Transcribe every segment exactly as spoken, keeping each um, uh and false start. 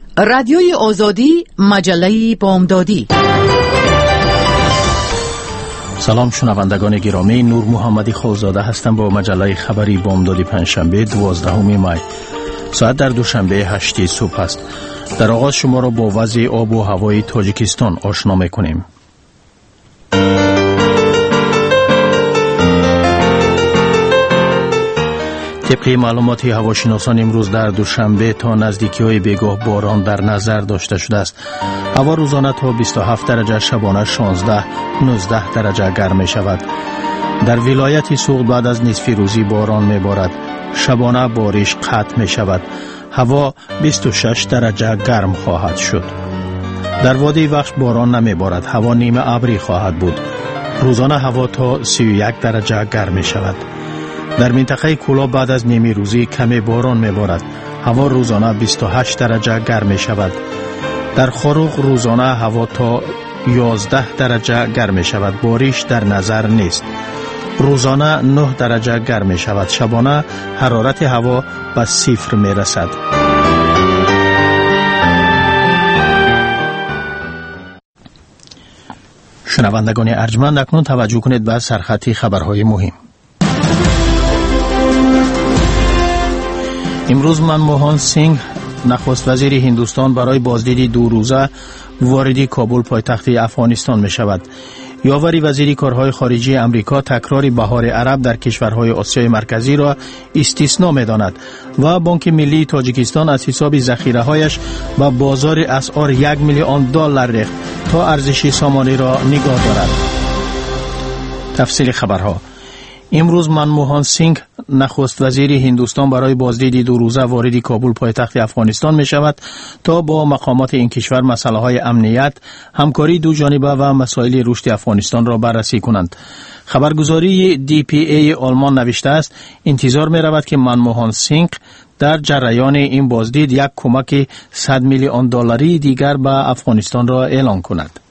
رادیوی آزادی، مجله بامدادی. سلام شنوندگان گرامی، نور محمدی خوزاده هستم با مجله خبری بامدادی پنجشنبه دوازدهم می. ساعت در دوشنبه هشت صبح است. در آغاز شما را با وضع آب و هوای تاجیکستان آشنا می‌کنیم. طبق معلومات هواشناسان امروز در دوشنبه تا نزدیکی‌های بیگاه باران در نظر داشته شده است. هوا روزانه تا بیست و هفت درجه، شبانه شانزده نوزده درجه گرم می شود. در ولایت سوغد بعد از نصف روزی باران می بارد. شبانه بارش قطع می شود. هوا بیست و شش درجه گرم خواهد شد. در وادی وخش باران نمی بارد. هوا نیمه ابری خواهد بود. روزانه هوا تا سی و یک درجه گرم می شود. در منطقه کولا بعد از نیمه روزی کمی باران می بارد. هوا روزانه بیست و هشت درجه گرم می شود. در خروق روزانه هوا تا یازده درجه گرم می شود. بارش در نظر نیست. روزانه نه درجه گرم می شود. شبانه حرارت هوا به صفر می رسد. شنوندگان ارجمند، اکنون توجه کنید به سرخط خبرهای مهم. امروز منموهان سینگ نخست وزیر هندوستان برای بازدید دو روزه وارد کابل پایتخت افغانستان می شود. یاوری وزیر کارهای خارجی امریکا تکرار بهار عرب در کشورهای آسیای مرکزی را استثنا می داند و بانک ملی تاجیکستان از حساب ذخیره هایش به بازار اسعار یک میلیون دلار ریخت تا ارزش سامانه را نگاه دارد. تفصیل خبرها. امروز منموهان سینگ نخست وزیر هندوستان برای بازدید دو روزه وارد کابل پایتخت افغانستان می شود تا با مقامات این کشور مسائل های امنیت، همکاری دو جانبه و مسائل رشد افغانستان را بررسی کنند. خبرگزاری دی پی ای آلمان نوشته است انتظار می رود که منموهان سینگ در جریان این بازدید یک کمک صد میلیون دلاری دیگر به افغانستان را اعلان کند.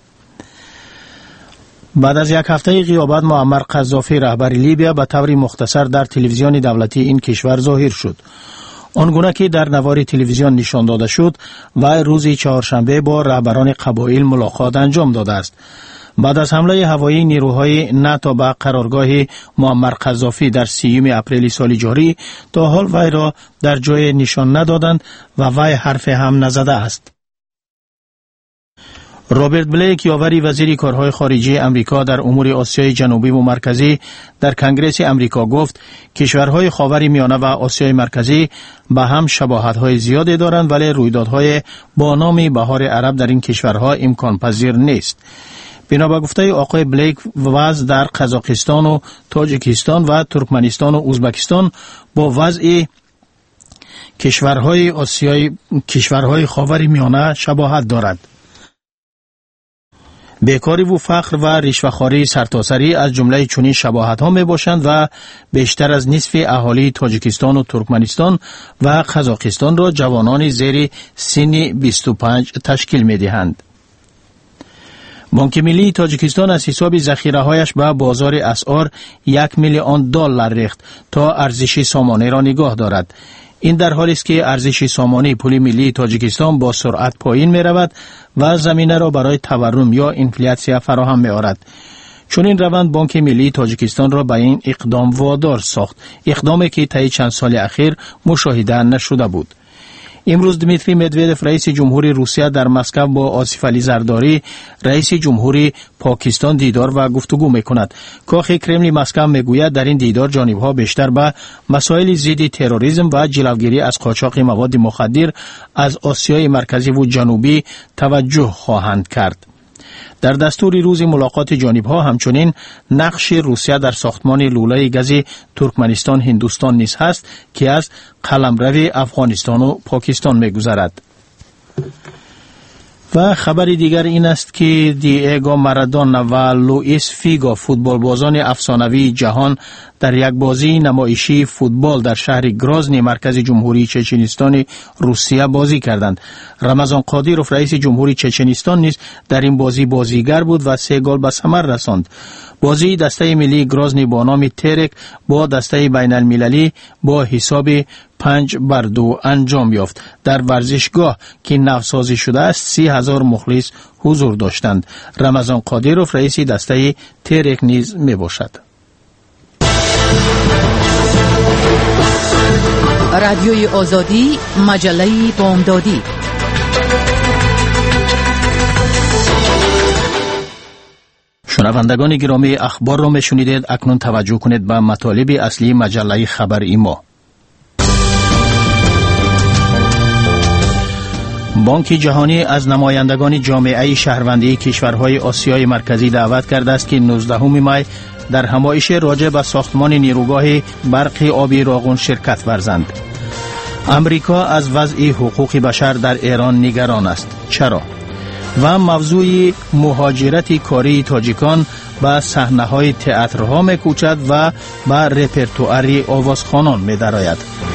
بعد از یک هفته غیابت معمر قذافی رهبر لیبیا به طور مختصر در تلویزیون دولتی این کشور ظاهر شد. آنگونه که در نوار تلویزیون نشان داده شد و روز چهارشنبه با رهبران قبایل ملاقات انجام داده است. بعد از حمله هوایی نیروهای ناتو به قرارگاه معمر قذافی در سیوم اپریل سال جاری، تا حال وی را در جای نشان ندادند و وی حرف هم نزده است. رابرت بلیک یاوری وزیر کارهای خارجی امریکا در امور آسیای جنوبی و مرکزی در کنگره امریکا گفت کشورهای خاور میانه و آسیای مرکزی به هم شباهت‌های زیادی دارند، ولی رویدادهای با نام بهار عرب در این کشورها امکان پذیر نیست. بنا به گفته آقای بلیک، وضع در قزاقستان و تاجیکستان و ترکمنستان و ازبکستان با وضع کشورهای آسیای کشورهای خاور میانه شباهت دارد. بیکاری و فقر و رشوه‌خواری سرتاسری از جمله چنین شباهت‌ها می‌باشند و بیشتر از نصف اهالی تاجیکستان و ترکمنستان و قزاقستان را جوانان زیر سن بیست و پنج تشکیل می‌دهند. بانک ملی تاجیکستان از حساب ذخیره‌هایش به بازار اسعار یک میلیون دلار ریخت تا ارزش سامانه را نگاه دارد. این در حالی است که ارزش سامانه پول ملی تاجیکستان با سرعت پایین می رود و زمینه را برای تورم یا انفلاسیون فراهم می آورد. چون این روند بانک ملی تاجیکستان را به این اقدام وادار ساخت، اقدامی که طی چند سال اخیر مشاهده نشده بود. امروز دمیتری مدودف رئیس جمهوری روسیه در مسکو با آصف علی زرداری رئیس جمهوری پاکستان دیدار و گفتگو میکند. کاخ کرملین مسکو میگوید در این دیدار جانبها بیشتر به مسائل ضد تروریسم و جلوگیری از قاچاق مواد مخدر از آسیای مرکزی و جنوبی توجه خواهند کرد. در دستور روز ملاقات جانبها همچنین نقش روسیه در ساختمان لوله گاز ترکمنستان هندوستان نیز هست که از قلمرو افغانستان و پاکستان می‌گذرد. و خبر دیگر این است که دیگو مارادونا و لوئیس فیگو فوتبال بازان افسانوی جهان در یک بازی نمایشی فوتبال در شهر گرازنی مرکز جمهوری چچنستان روسیه بازی کردند. رمضان قادیروف رئیس جمهوری چچنستان نیز در این بازی بازیگر بود و سه گل به ثمر رساند. بازی دسته ملی گرازنی با نام ترک با دسته بین المللی با حساب پنج بر دو انجام یافت. در ورزشگاه که نوسازی شده است سی هزار مخلص حضور داشتند. رمضان قادروف رئیس دسته ترک نیز می باشد. رادیوی آزادی، مجله بامدادی. شنوندگان گرامی، اخبار را میشنیدید. اکنون توجه کنید به مطالب اصلی مجله خبر ما. بانک جهانی از نمایندگان جامعه شهروندی کشورهای آسیای مرکزی دعوت کرده است که نوزدهم می در همایش راجع به ساختمان نیروگاه برق آبی راغون شرکت ورزند. امریکا از وضع حقوق بشر در ایران نگران است. چرا؟ و موضوع مهاجرت کاری تاجیکان به صحنه‌های تئاترها می‌کوچد و به رپرتوار آوازخوانان می‌دراید.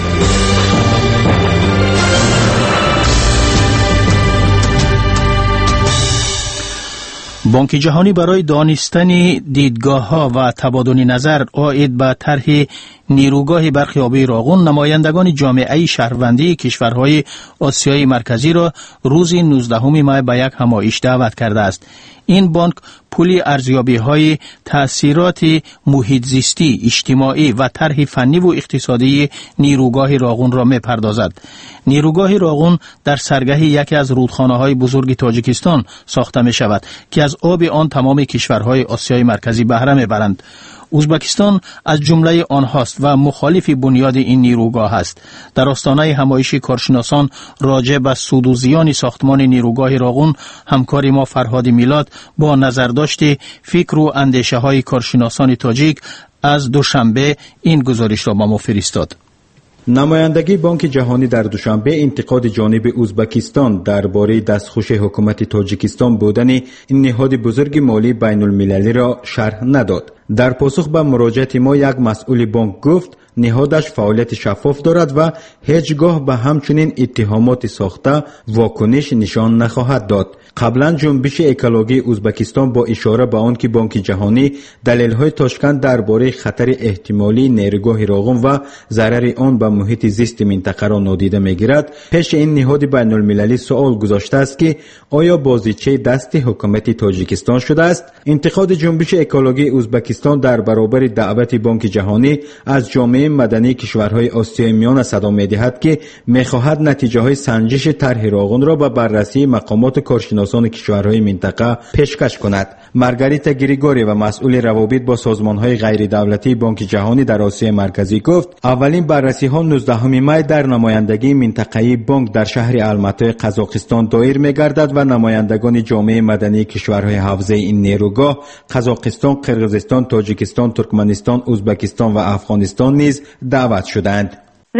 بانک جهانی برای دانستن دیدگاه‌ها و تبادل نظر عاید به طرح نیروگاه برق آبی راغون نمایندگان جامعه شهروندی کشورهای آسیای مرکزی را روز نوزدهم می به یک همایش دعوت کرده است. این بانک پول ارزیابی‌های تأثیرات محیط زیستی، اجتماعی و طرح فنی و اقتصادی نیروگاه راغون را می‌پردازد. نیروگاه راغون در سرگه یکی از رودخانه‌های بزرگ تاجیکستان ساخته می‌شود که از آب آن تمام کشورهای آسیای مرکزی بهره می‌برند. ازبکستان از جمله آنهاست و مخالف بنیاد این نیروگاه است. در آستانه همایش کارشناسان راجع به سود و زیان ساختمان نیروگاه راغون، همکار ما فرهاد میلاد با نظرداشت فکر و اندیشه های کارشناسان تاجیک از دوشنبه این گزارش را به ما فرستاد. نمایندگی بانک جهانی در دوشنبه انتقاد جانب ازبکستان درباره دستخوش حکومت تاجیکستان بودن این نهاد بزرگ مالی بین المللی را شرح نداد. در پاسخ به مراجعه ما یک مسئول بانک گفت نهادش فعالیت شفاف دارد و هیچگاه به همچنین اتهامات ساخته واکنش نشان نخواهد داد. قبلا جنبش اکولوژی ازبکستان با اشاره به آن که بانک جهانی دلایل تاشکند درباره خطر احتمالی نیروگاه راغون و ضرر آن به محیط زیست منطقه را نادیده میگیرد، پیش این نهاد بین المللی سوال گذاشته است که آیا بازیچه دست حکومت تاجیکستان شده است؟ انتقاد جنبش اکولوژی ازبکستان در برابر دعوت بانک جهانی از جامعه مدنی کشورهای آسیای میانه صدا می‌دهد که می‌خواهد نتیجه‌های سنجش طرح راغون را به بررسی مقامات کارشناسان کشورهای منطقه پیشکش کند. مارگاریتا گریگوری و مسئول روابط با سازمان‌های غیر دولتی بانک جهانی در آسیای مرکزی گفت اولین بررسی‌ها نوزدهم می در نمایندگی منطقه‌ای بانک در شهر الماتای قزاقستان دایر می‌گردد و نمایندگان جامعه مدنی کشورهای حوزه این نیروگاه قزاقستان، قرقیزستان، تاجیکستان، ترکمنستان، ازبکستان و افغانستان نیز دعوت شدند.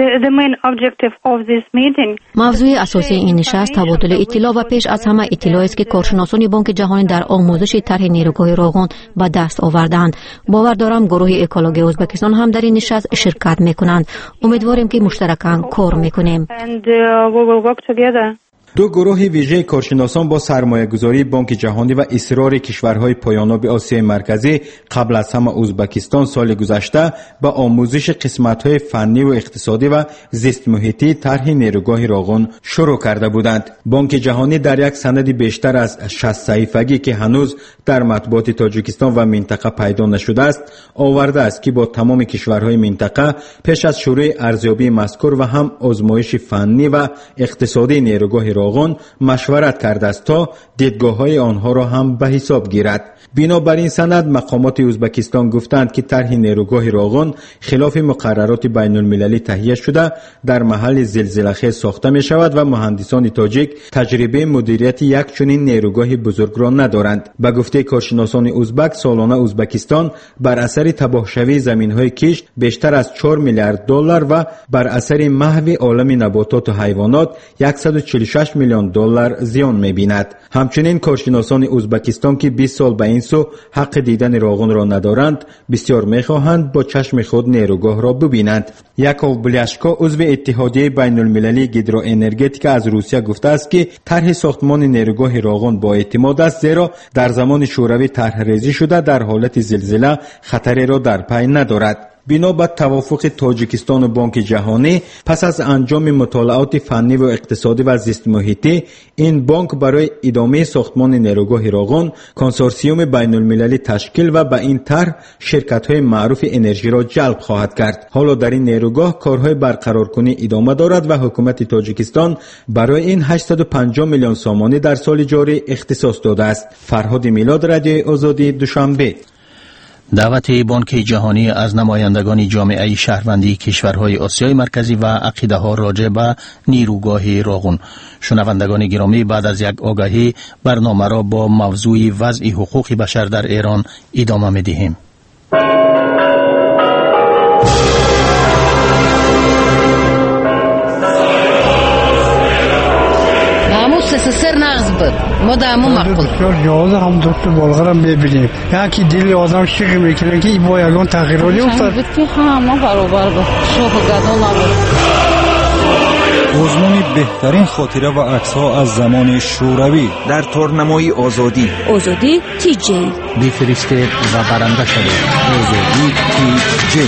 موضوع اساسی این نشست تبادل اطلاع و پیش از همه اطلاعی است که کارشناسان بانک جهانی در آموزش طرح نیروگاه راغون به دست آوردند. باور دارم گروه اکولوژی ازبکستان هم در این نشست شرکت میکنند. امیدواریم که مشترکاً کار میکنیم. دو گروه ویژه کارشناسان با سرمایه‌گذاری بانک جهانی و اصرار کشورهای پایاناب آسیای مرکزی قبل از همه ازبکستان سال گذشته با آموزش قسمت‌های فنی و اقتصادی و زیست محیطی طرح نیروگاه راغون شروع کرده بودند. بانک جهانی در یک سند بیشتر از شصت صفحه‌ای که هنوز در مطبوعات تاجیکستان و منطقه پیدا نشده است، آورده است که با تمام کشورهای منطقه پیش از شروع ارزیابی مذکور و هم آزمایش فنی و اقتصادی نیروگاه راغون مشورت کرده است تا دیدگاه‌های آنها را هم به حساب گیرد. بنابراین سند مقامات ازبکستان گفتند که طرح نیروگاه راغون خلاف مقررات بین المللی تهیه شده در محل زلزله‌خیز ساخته می شود و مهندسان تاجیک تجربه مدیریت یک چنین نیروگاه بزرگ را ندارند. به گفته کارشناسان ازبک، سالانه ازبکستان بر اثر تباهشوی زمین‌های کشت بیشتر از چهار میلیارد دلار و بر اثر محو عالم نباتات و حیوانات صد و چهل و شش میلیون دلار زیان می‌بیند. همچنین کارشناسان ازبکستان که بیست سال به این سو حق دیدن راغون را ندارند، بسیار می‌خواهند با چشم خود نیروگاه را ببینند. یاکوو بلیاشکو عضو اتحادیه بین المللی گیدروانرژتیک از روسیه گفته است که طرح ساختمان نیروگاه راغون با اعتماد است، زیرا در زمان شوروی طرح ریزی شده در حالت زلزله خطری را در پی ندارد. بنا به توافق تاجیکستان و بانک جهانی، پس از انجام مطالعات فنی و اقتصادی و زیست محیطی، این بانک برای ادامه ساختمان نیروگاه راغون کنسورسیوم بین المللی تشکیل و به این طرح شرکت‌های معروف انرژی را جلب خواهد کرد. حالا در این نیروگاه کارهای برقرارکنی ادامه دارد و حکومت تاجیکستان برای این هشتصد و پنجاه میلیون سامانی در سال جاری اختصاص داده است. فرهاد میلاد، رادیو آزادی، دوشنبه. دعوت بانک جهانی از نمایندگان جامعه شهروندی کشورهای آسیای مرکزی و عقیده ها راجع به نیروگاه راغون. شنوندگان گرامی، بعد از یک آگاهی برنامه را با موضوع وضع حقوق بشر در ایران ادامه می‌دهیم. سر نغز بود ما دامو مقبول یازده هم دکتر بالغرم ببینیم یکی دلی آدم شیق میکنه که با یگان تغییراتی افتاد بود که همه برابر بود شوخ و گدال نبود. آزمون بهترین خاطره و عکس‌ها از زمان شوروی در تورنمای آزادی. آزادی تی جی بفرستید و برنده شدید. آزادی تی جی.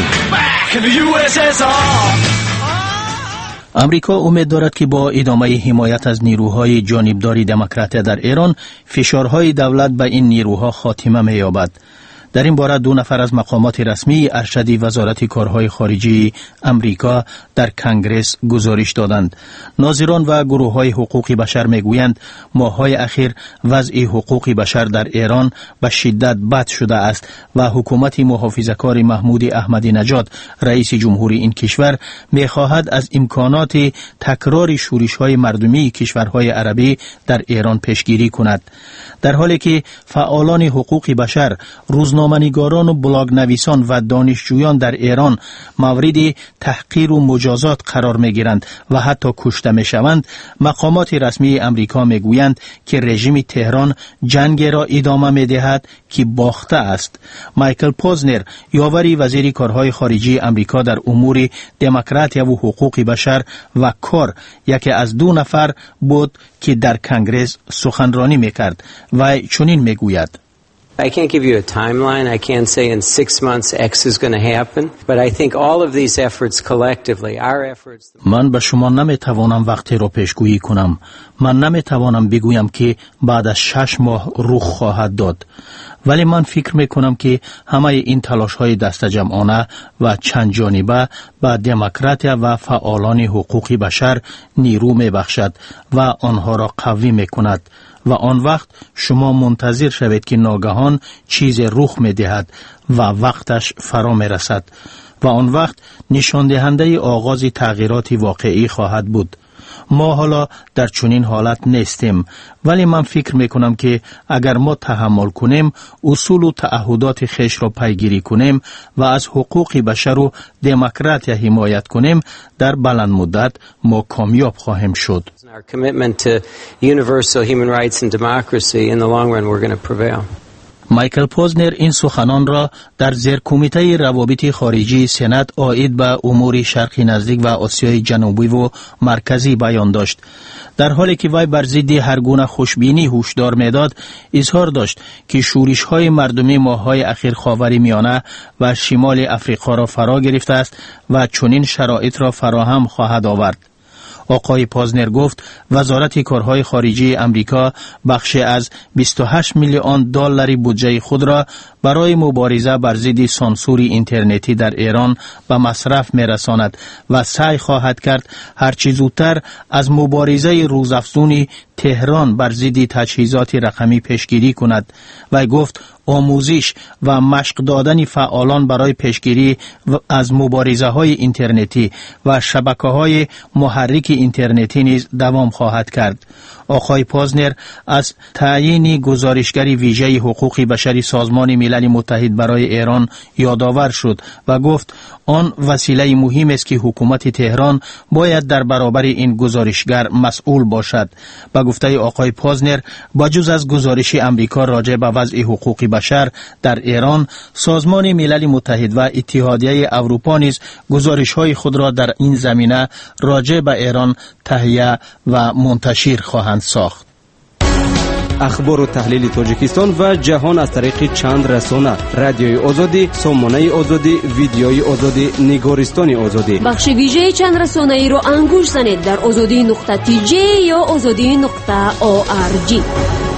امریکا امید دارد که با ادامه حمایت از نیروهای جانبدار دموکرات در ایران، فشارهای دولت به این نیروها خاتمه می‌یابد. در این باره دو نفر از مقامات رسمی ارشد وزارت کارهای خارجی امریکا در کنگرس گزارش دادند. ناظران و گروه‌های حقوق بشر میگویند ماه‌های اخیر وضع حقوق بشر در ایران به شدت بد شده است و حکومت محافظه‌کار محمود احمدی نژاد رئیس جمهوری این کشور می‌خواهد از امکانات تکرار شورش‌های مردمی کشورهای عربی در ایران پیشگیری کند. در حالی که فعالان حقوق بشر، روزنامه‌نگاران و بلاگ نویسان و دانشجویان در ایران مورد تحقیر و مجازات قرار می‌گیرند و حتی کشته می‌شوند، مقامات رسمی امریکا می‌گویند که رژیم تهران جنگ را ادامه می‌دهد که باخته است. مایکل پوزنر، یاوری وزیر کارهای خارجی امریکا در امور دموکراتیا و حقوق بشر و کار، یکی از دو نفر بود که در کنگرس سخنرانی می‌کرد و چنین می‌گوید: I can't give you a timeline. I can't say in six months X is going to happen. But I think all of these efforts collectively, our efforts... من به شما نمیتوانم وقتی را پیشگویی کنم. من نمیتوانم بگویم که بعد از شش ماه رخ خواهد داد. ولی من فکر میکنم که همه این تلاش های دست جمعانه و چند جانبه به دموکراتیا و فعالان حقوق بشر نیرو میبخشد و آنها را قوی میکند. و آن وقت شما منتظر شوید که ناگهان چیز رخ می دهد و وقتش فرا می رسد و آن وقت نشان دهنده آغاز تغییرات واقعی خواهد بود. ما حالا در چنین حالت نیستیم، ولی من فکر می کنم که اگر ما تحمل کنیم، اصول و تعهدات خویش را پیگیری کنیم و از حقوق بشر و دموکراتیا حمایت کنیم، در بلند مدت ما کامیاب خواهیم شد. Our commitment to universal human rights and democracy, in the long run we're going to prevail. مایکل پوزنر این سخنان را در زیر کمیته روابط خارجی سنات عاید به امور شرق نزدیک و آسیای جنوبی و مرکزی بیان داشت. در حالی که وی بر ضد هر گونه خوشبینی هشدار میداد، اظهار داشت که شورش‌های مردمی ماه‌های اخیر خاورمیانه و شمال افریقا را فرا گرفته است و چنین شرایط را فراهم خواهد آورد. آقای پازنر گفت وزارت کارهای خارجی امریکا بخشی از بیست و هشت میلیون دلار بودجه خود را برای مبارزه بر ضد سانسور اینترنتی در ایران به مصرف می‌رساند و سعی خواهد کرد هرچه زودتر از مبارزه روزافزون تهران بر ضد تجهیزات رقمی پیشگیری کند. و گفت آموزش و مشق دادن فعالان برای پیشگیری از مبارزه های اینترنتی و شبکه های محرک اینترنتی نیز دوام خواهد کرد. آقای پازنر از تعیین گزارشگر ویژه حقوق بشری سازمان ملل متحد برای ایران یادآور شد و گفت آن وسیله مهم است که حکومت تهران باید در برابر این گزارشگر مسئول باشد. با گفته آقای پازنر، بجز از گزارش امریکا راجع به وضع حقوق بشر در ایران، سازمان ملل متحد و اتحادیه اروپا نیز گزارش‌های خود را در این زمینه راجع به ایران تهیه و منتشر خواهند ساخت. اخبار و تحلیل تاجیکستان و جهان از طریق چند رسانه: رادیوی آزادی، سامانه آزادی، ویدیوی آزادی، نگارستان آزادی. بخش ویژه چند رسانه ای رو انگوش زنید در آزادی نقطه تی جی یا آزادی نقطه او آر جی.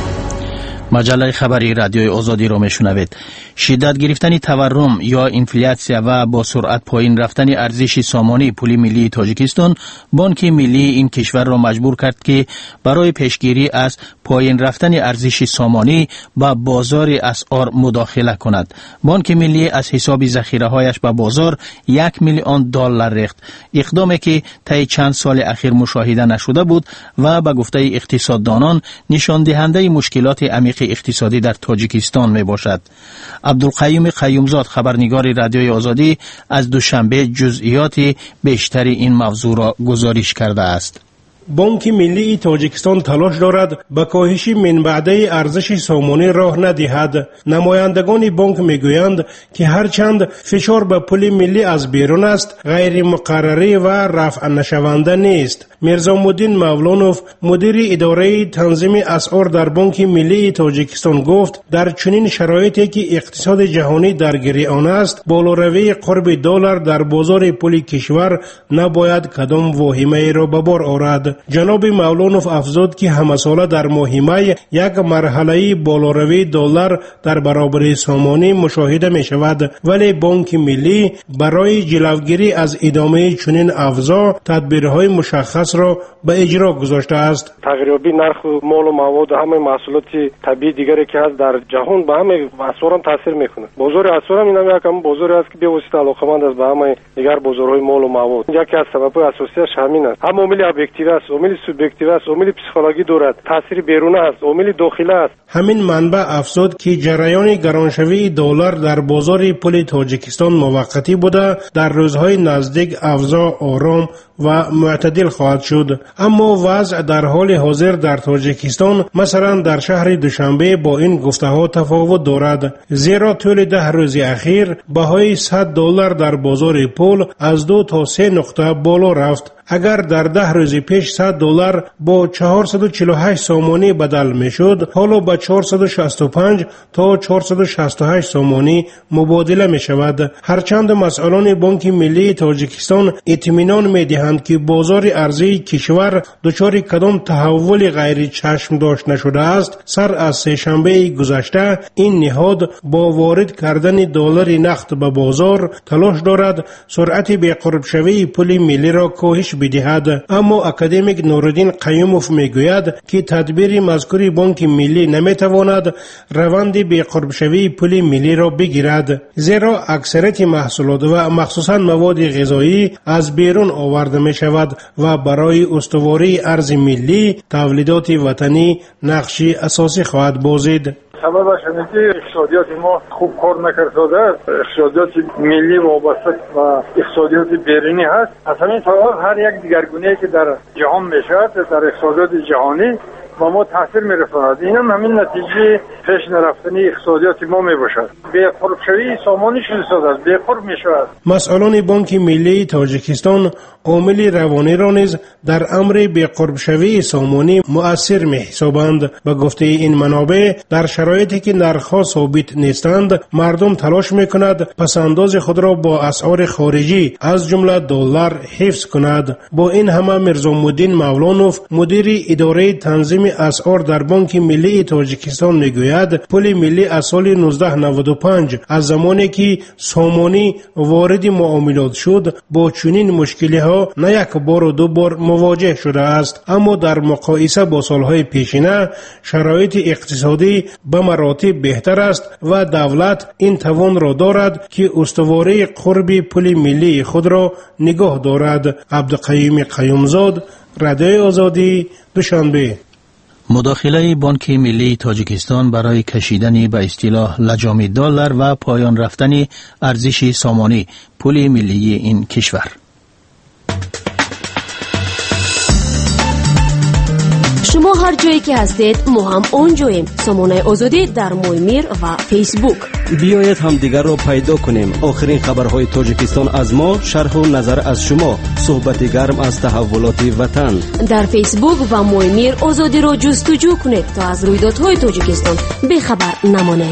مجله خبری رادیوی آزادی را میشنوید. شدت گرفتن تورم یا انفلاسیا و با سرعت پایین رفتن ارزش سامانی پول ملی تاجیکستان بانک ملی این کشور را مجبور کرد که برای پیشگیری از پایین رفتن ارزش سامانی به بازار اسعار مداخله کند. بانک ملی از حساب ذخیره هایش به بازار یک میلیون دلار ریخت، اقدامی که طی چند سال اخیر مشاهده نشده بود و به گفته اقتصاددانان نشان دهنده مشکلات عمیق اقتصادی در تاجیکستان می باشد. عبدالقیوم قیومزاد، خبرنگار رادیوی آزادی، از دوشنبه جزئیات بیشتری این موضوع را گزارش کرده است. بانک ملی تاجیکستان تلاش دارد به کاهش منبعده ارزش سامانی راه ندهد. نمایندگان بانک میگویند که هرچند فشار به پول ملی از بیرون است، غیر مقرری و رفع نشونده نیست. میرزامودین مولانوف، مدیر اداره تنظیم اسعار در بانک ملی تاجیکستان، گفت در چنین شرایطی که اقتصاد جهانی در گریان است، بالاروی قرب دلار در بازار پول کشور نباید کدام واهمه را به بار آورد. جناب مولانوف افزود که همه ساله در ماه می یک مرحله بالاروی دلار در برابر سامانی مشاهده می شود، ولی بانک ملی برای جلوگیری از ادامه چنین افزا تدبیرهای مشخص را به اجرا گذاشته است. تغییرابی نرخ مال و مواد و همه محصولات طبیعی دیگری که هست در جهان به همه اسعار هم تاثیر میکنه. بازار اسعار هم اینم یکم بازاری است که به واسطه علاقمند است به همه دیگر بازارهای مال و مواد. یکی از سبب‌های اساسیش همین است. هم عامل ابجکتیو است، عامل سوبجکتیو است، عامل پسیکولوژی دارد، تاثیر بیرونه است، عامل داخلی است. همین منبع افزود که جریان گرانشوی دلار در بازار پول تاجیکستان موقتی بوده، در روزهای نزدیک افزا آرام و معتدل خواهد شد. اما وضع در حال حاضر در تاجیکستان مثلا در شهر دوشنبه با این گفته ها تفاوت دارد، زیرا طول ده روز اخیر بهای صد دلار در بازار پول از دو تا سه نقطه بالا رفت. اگر در ده روز پیش صد دلار با چهارصد و چهل و هشت سامانی بدل می شد، حالا با چهارصد و شصت و پنج تا چهارصد و شصت و هشت سامانی مبادله می شود. هرچند مسئولان بانک ملی تاجیکستان اطمینان می دهند که بازار ارزی کشور دچار کدام تحول غیر چشم داشت نشده است، سر از سه شنبه گذشته این نهاد با وارد کردن دلار نقد به بازار تلاش دارد سرعت به قرب شوی پول ملی را کاهش بدهد. اما اکادمیک نورالدین قیوموف میگوید که تدبیر مذکور بانک ملی نمیتواند روند به قرب شوی پول ملی را بگیرد، زیرا اکثریت محصولات و مخصوصا مواد غذایی از بیرون آورده می شود و برای استواری ارز ملی تولیدات وطنی نقشی اساسی خواهد بازید. سببش اینه که اقتصادیات ما خوب کار نکرده است. اقتصادیات ملی وابسته و اقتصادیات بیرونی هست. از همین طریق هر یک دیگرگونه‌ای که در جهان میشه در اقتصادیات جهانی و ما تاثیر میرساند. این هم همین نتیجه پیش نرفتنی اقتصادیات ما میباشد. به قرب شوی سامانی شده است، به قرب میشود. مسئولان بانک ملی تاجیکستان عامل روانی را نیز در امر به قرب شوی سامانی مؤثر میحسابند. به گفته این منابع در شرایطی که نرخ‌ها ثابت نیستند، مردم تلاش میکند پسنداز خود را با اسعار خارجی از جمله دلار حفظ کند. با این همه میرزامودین مولانوف، مدیر اداره تنظیم اسعار در بانک ملی تاجیکستان میگوید پول ملی از سال نوزده نود و پنج از زمانی که سامانی وارد معاملات شد با چنین مشکلی ها نه یک بار و دو بار مواجه شده است، اما در مقایسه با سالهای پیشینه شرایط اقتصادی به مراتب بهتر است و دولت این توان را دارد که استواری قرب پول ملی خود را نگاه دارد. عبدالقیوم قیومزاد، رادیوی آزادی، دوشنبه. مداخله بانک ملی تاجیکستان برای کشیدن به اصطلاح لجام دلار و پایان رفتن ارزش سامانی پول ملی این کشور. شما هر جایی که هستید ما هم اونجاییم. سامانه آزادی در مویمیر و فیسبوک. بیایید هم دیگر را پیدا کنیم. آخرین خبرهای تاجیکستان از ما، شرح و نظر از شما، صحبت گرم از تحولات وطن. در فیسبوک و مویمیر آزادی را جستجو کنید تا از رویدادهای تاجیکستان بخبر نمانید.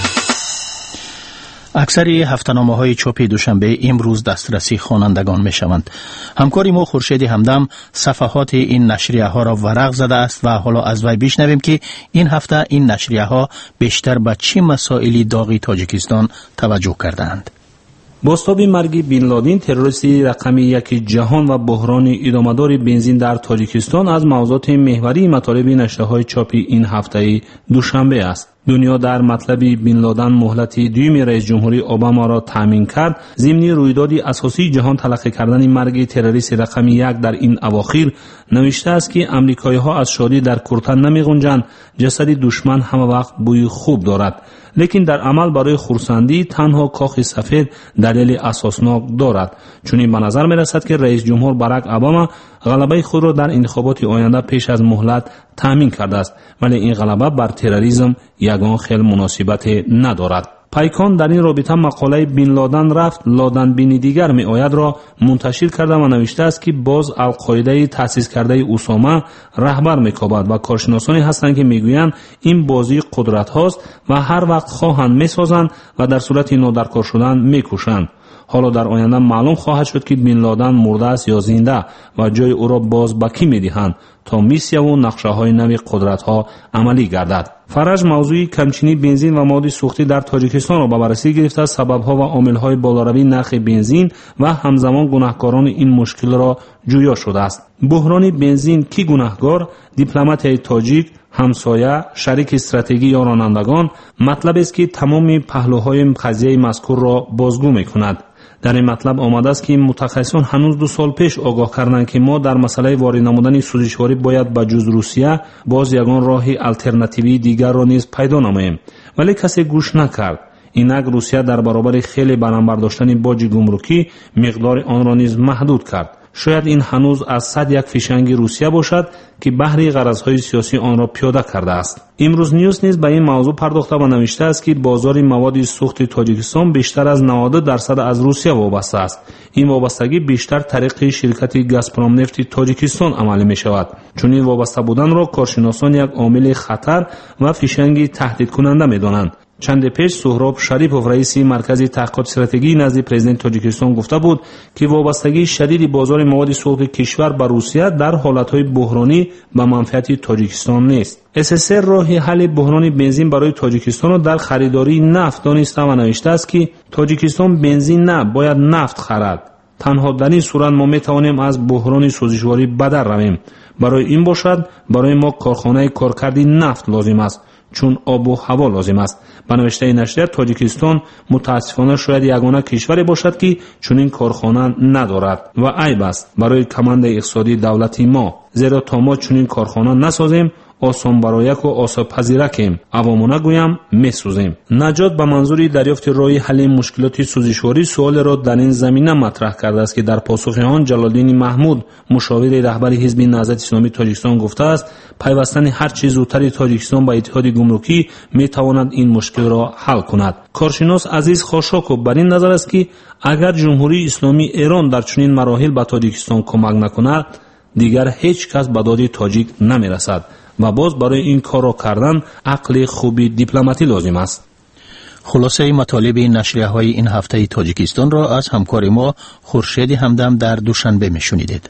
اکثر هفته‌نامه‌های چاپی دوشنبه امروز دسترسی خوانندگان می‌شوند. همکاری ما خورشید همدم صفحات این نشریه‌ها را ورق زده است و حالا از وی بشنویم که این هفته این نشریه‌ها بیشتر به چه مسائلی داغی تاجیکستان توجه کردند. بازتاب مرگ بین لادن، تروریستی رقم یک جهان و بحران ادامه‌دار بنزین در تاجیکستان از موضوعات محوری مطالب نشریه‌های چاپی این هفته دوشنبه است. دنیا در مطلب بین لادن مهلت دوم رئیس جمهوری اوباما را تامین کرد. ضمن رویدادی اساسی جهان تلقی کردن مرگ تروریست رقم یک در این اواخر نوشته است که امریکایی‌ها از شادی در کرتن نمی‌گنجند. جسد دشمن همه وقت بوی خوب دارد، لیکن در عمل برای خرسندی تنها کاخ سفید دلیل اساسناک دارد. چون به نظر می‌رسد که رئیس جمهور باراک اوباما غلبه خود را در انتخابات آینده پیش از مهلت تامین کرده است، ولی این غلبه بر تروریسم یگان خیلی مناسبت ندارد. پیکان در این رابطه مقاله بین لادن رفت لادن بینی دیگر می آید را منتشر کرده و نوشته است که باز القاعده تأسیس کرده اسامه رهبر می‌کابد و کارشناسانی هستند که میگویند این بازی قدرت هاست و هر وقت خواهند میسازند و در صورت نادرکار شدن میکشند. حالا در آینده معلوم خواهد شد که بین لادن مرده است یا زنده و جای او را باز به کی می‌دهند تا میسیه و نقشه های نوی قدرت ها عملی گردد. فرج موضوع کمچینی بنزین و مواد سوختی در تاجیکستان را به بررسی گرفته سبب ها و عامل های بالاروی نرخ بنزین و همزمان گناهکاران این مشکل را جویا شده است. بحران بنزین کی گناهکار؟ دیپلمات تاجیک، همسایه، شریک استراتژی یا رانندگان. مطلب است که تمام پهلوهای قضیه مذکور را بازگو می‌کند. در این مطلب آمده است که متخصصان هنوز دو سال پیش آگاه کردند که ما در مسئله وارد نمودن سوزشواری باید به جز روسیه باز یگان راه الटरनेटिوی دیگر را نیز پیدا نماییم، ولی کسی گوش نکرد. اینک روسیه در برابر خیلی برآورد داشتن باج گمرکی مقدار آن را نیز محدود کرد. شاید این هنوز از صد یک فیشنگ روسیه باشد که بهر غرضهای سیاسی آن را پیاده کرده است. امروز نیوز نیز به این موضوع پرداخته و نوشته است که بازار مواد سوخت تاجیکستان بیشتر از نود درصد از روسیه وابسته است. این وابستگی بیشتر طریق شرکت گازپروم نفت تاجیکستان عملی می شود. چون این وابسته بودن را کارشناسان یک عامل خطر و فیشنگ تهدید کننده می دانند. چند پیش سهراب شریپوف رئیس مرکز تحقیقات استراتژی نزد پرزیدنت تاجیکستان گفته بود که وابستگی شدید بازار مواد سوخت کشور به روسیه در حالتهای بحرانی به منفعت تاجیکستان نیست. اس اس ار راه حل بحران بنزین برای تاجیکستان را در خریداری نفت دانسته و نوشته است که تاجیکستان بنزین نه باید نفت خرد. تنها در این صورت ما می توانیم از بحران سوزشواری بدر رویم. برای این باشد برای ما کارخانه کارکردی نفت لازم است، چون آب و هوا لازم است. به نوشته نشریه تاجیکستان متاسفانه شاید یگانه کشوری باشد که چنین کارخانه ندارد و عیب است برای کمند اقتصادی دولتی ما، زیرا تا ما چنین کارخانه نسازیم آسان برایک و آسان پذیرکیم، عوامو نگویم میسوزیم. نجات به منظور دریافت راه حل مشکلات سوزشواری سوال را در این زمینه مطرح کرده است که در پاسخ آن جلالدین محمود مشاور رهبر حزب نهضت اسلامی تاجیکستان گفته است پیوستن هر چیز زودتر تاجیکستان به اتحاد گمرکی میتواند این مشکل را حل کند. کارشناس عزیز خاشاکوف بر این نظر است که اگر جمهوری اسلامی ایران در چنین مراحل به تاجیکستان کمک نکند دیگر هیچ کس به داد تاجیک نمیرسد و باز برای این کار را کردن عقل خوبی دیپلماتی لازم است. خلاصه مطالب نشریه های این هفته تاجیکستان را از همکار ما خورشید همدم در دوشنبه میشنیدید.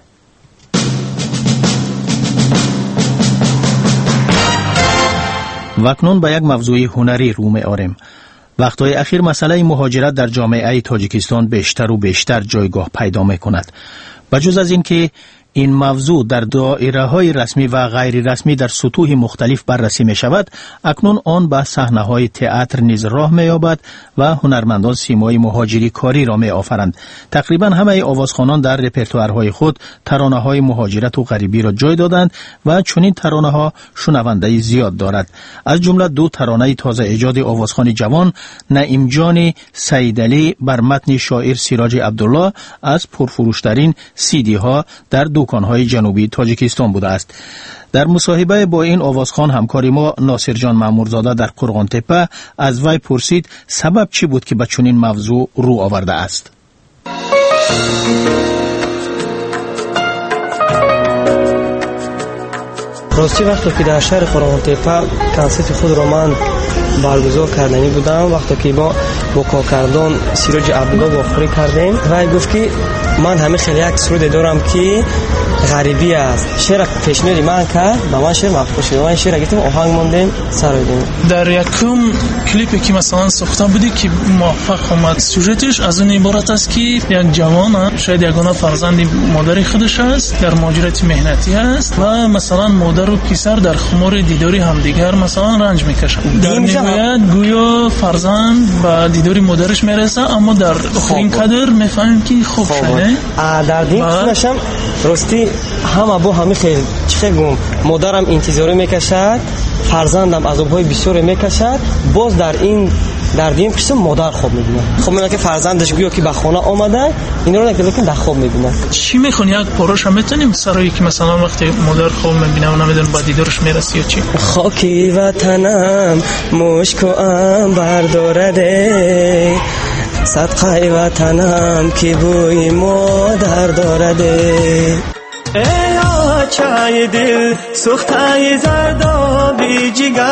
و اکنون به یک موضوع هنری رو می آریم. وقتهای اخیر مسئله مهاجرت در جامعه تاجیکستان بیشتر و بیشتر جایگاه پیدا می کند. بجز از این که این موضوع در دایره های رسمی و غیر رسمی در سطوح مختلف بررسی می شود، اکنون آن به صحنه های تئاتر نیز راه می یابد و هنرمندان سیمای مهاجری کاری را می آفرند. تقریبا همه آوازخوانان در رپرتوارهای خود ترانه های مهاجرت و غریبی را جای دادند و چنین ترانه ها شنونده زیاد دارد. از جمله دو ترانه تازه ایجاد آوازخوان جوان نعیم جان سیدعلی بر متن شاعر سیراج عبدالله از پرفروشترین سیدی ها در دو دکانهای جنوبی تاجیکستان بوده است. در مصاحبه با این آوازخوان همکار ما ناصر جان مامورزاده در قرغان تپه از وی پرسید سبب چی بود که به چنین موضوع رو آورده است. راستی وقتی که در شهر قرغان تپه کنسرت خود را من برگزار کردنی بودم، وقتی که ما با کارگردان سیراج عبدالله واخوری کردیم و گفت که من همه خیلی یک سرود دارم که غریبی است. شعر پیشنهادی من کرد، با من شعر مفهوم شد. من شعر گفتم آهنگ موندیم سرودیم. در یکم کلیپی که مثلا ساخته بودی که موفق اومد، سوژتش از اون عبارت است که یک جوان شاید یگانه فرزند مادر خودش است، در مهاجرت مهنتی است و مثلا مادر و پسر در خمار دیداری همدیگر مثلا رنج میکشند. در نهایت گویا فرزند به دیداری مادرش میرسه، اما در آخرین قدر میفهمیم که خوب شده. در دین قسمشم راستی همه با همه خیلی چه گم مادرم انتظاری میکشد، فرزندم عذابهای بسیار میکشد، باز در این در دیم قسم مادر خوب میبینه. خب میگه که فرزندش گویا که به خانه آمده اینا رو نگه که در خواب میبینه. چی میخونی یک پاراش هم میتونیم سرایی که مثلا وقتی مادر خواب میبینه و نمیدونه با دیدارش میرسی یا چی؟ خاکی وطنم مشک و عنبر دارده، صدقه وطنم که بوی مادر دارده. ای آچای دل سوختای زردابی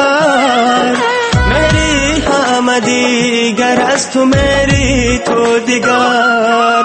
جگر، میری همه دیگر از تو میری تو دیگر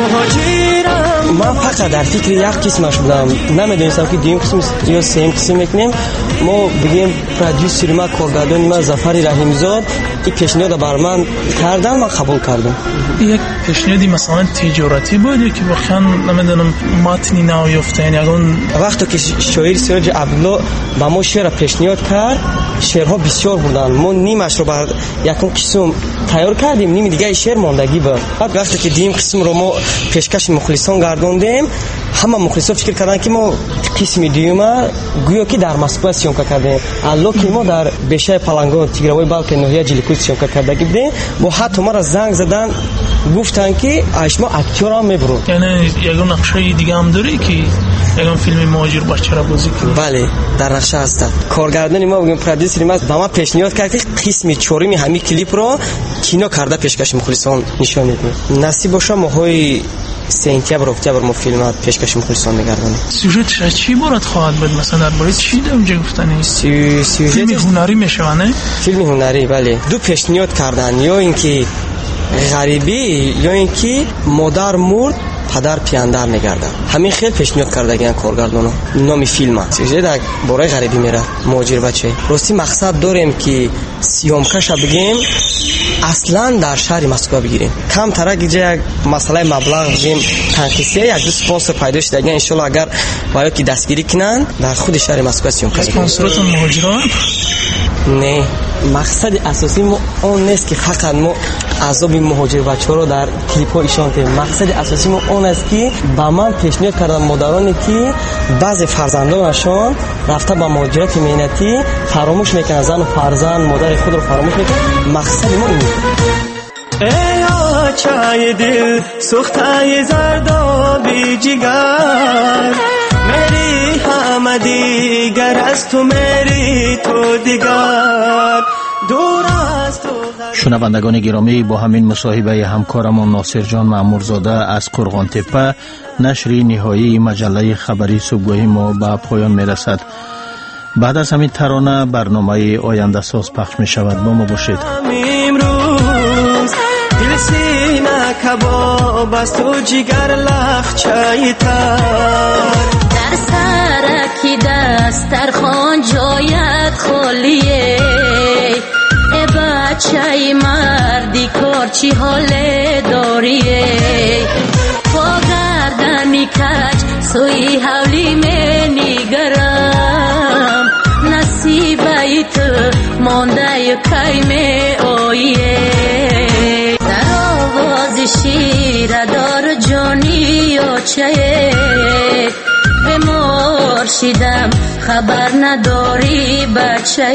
مهاجرم. من فقط در فکر یک قسمش بودم، نمیدونستم که دیم قسم یا سیم قسم میکنیم. ما بگیم پرودیوسر ما کارگردان ما ظفر رحیمزاد این پیشنهاد بر من کردن، من قبول کردم. یک پیشنهادی مثلا تجارتی بود یا که واقعا نمیدونم متنی نیافته؟ یعنی اون وقتی که شاعر سیراج عبدالله با ما شعر پیشنهاد کرد، شعرها بسیار بودن، ما نیمش رو بر یکم قسم تیار کردیم، نیم دیگه شعر ماندگی بود. بعد وقتی که دیم قسم رو ما پیشکش مخلصان گردوندیم، همه مخلصان فکر کردن که ما قسم دیوم گویا که در مسکو سیون کردیم، الله که ما در بشه پلنگو تیگروی بلکه نوحیه جلیکوی سیون کردگی بودیم. با حتی ما را زنگ زدن گفتن که اشما اکتور هم میبرون. یعنی یگان نقشه دیگه هم داری که یگان فیلم مهاجر بچه را بازی کنی؟ بله در نقشه هستم. کارگردان ما بگیم پرودیوسر ما با ما پیشنهاد کرد که قسم چهارم همین کلیپ رو کینو کرده پیشکش مخلصان نشون میدیم. نصیب باشه ماهای سپتامبر اکتبر ما فیلم پیشکش مخلصان میگردونیم. سوژه چی برات خواهد بود؟ مثلا درباره چی اونجا گفتنی؟ سی... فیلم هنری میشه نه؟ فیلم هنری بله. دو پیشنهاد کردن، یا اینکه غریبی یا اینکه مادر مرد پدر پیاندار میگردن. همین خیلی پیشنهاد کردگان کارگردانا. نام فیلم سوژه در باره غریبی میره مهاجر بچه. راستی مقصد داریم که سیامکش بگیم اصلا در شهر مسکو بگیریم، کم ترک یک مسئله مبلغ بگیم تنقیصی یک دو سپانسر پیدا شده ان شاء الله اگر باید که دستگیری کنن در خود شهر مسکو سیامکش بگیریم. سپانسرات مهاجران نه، مقصد اساسی ما اون نیست که فقط ما عذاب مهاجر بچه‌ها رو در کلیپ ها ایشان کنیم. مقصد اساسی ما اون است که با من پیشنهاد کردن مادرانی که بعضی فرزندانشان رفته با مهاجرت مهنتی فراموش میکنن، زن و فرزند مادر خود رو فراموش میکنن. مقصد ما اینه. ای آچای دل سوختای زردابی جگر، میری همه دیگر از تو میری تو دیگر دور از تو. شنوندگان گرامی، با همین مصاحبه همکارمان ناصر جان مامورزاده از قرغان تپه نشری نهایی مجله خبری صبحگاهی ما به پایان میرسد. بعد از همین ترانه برنامه آینده ساز پخش می شود. با ما باشید. امروز دل سینه کباب است و جگر لخچه تر، در سرکی دسترخوان جایت خالیه، ای بچه مردی کار چی حال داریه، با گردنی کج سوی حولی می نگرم، نصیبه تو مانده کی می آیه، در آواز شیر دار جانی و چه به مرشدم خبر نداری بچه،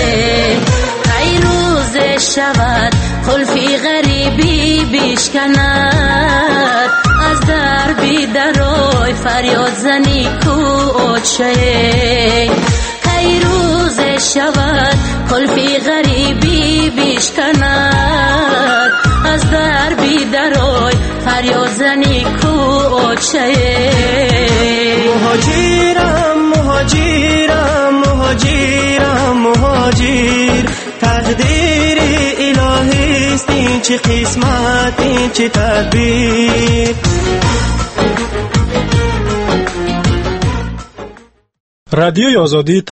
ای روز شود خلفی غریبی بیشکند از در بی درای فریاد زنی کوچه کی روز شود کلفی غریبی بیشکند از در بی درای فریاد زنی کوچه مهاجرم مهاجرم مهاجرم مهاجر تقدیر الهی است این چه قسمت این چه تدبیر. رادیوی آزادی